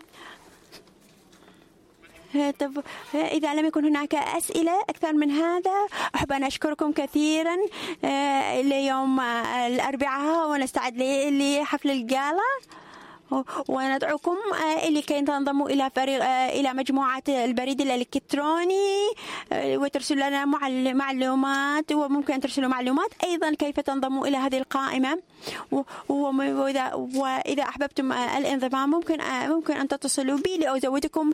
طب إذا لم يكن هناك أسئلة أكثر من هذا، أحب أن أشكركم كثيرا ليوم الأربعاء، ونستعد لحفل الجالا، وندعوكم لكي تنضموا إلى فريق إلى مجموعة البريد الإلكتروني وترسلوا لنا معلومات، وممكن ترسلوا معلومات أيضا كيف تنضموا إلى هذه القائمة. وإذا وإذا أحببتم الانضمام ممكن ممكن أن تتصلوا بي لأزودكم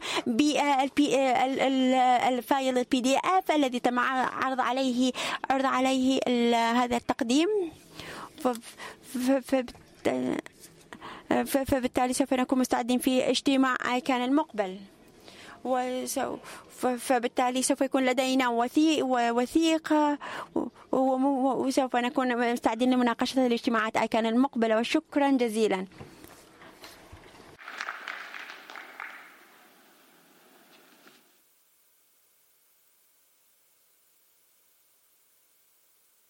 بالفايل البي دي إف الذي تم عرض عليه عرض عليه هذا التقديم. فبالتالي سوف نكون مستعدين في اجتماع كان المقبل، فبالتالي سوف يكون لدينا وثيقة وسوف نكون مستعدين لمناقشة الاجتماعات كان المقبلة. وشكرا جزيلا.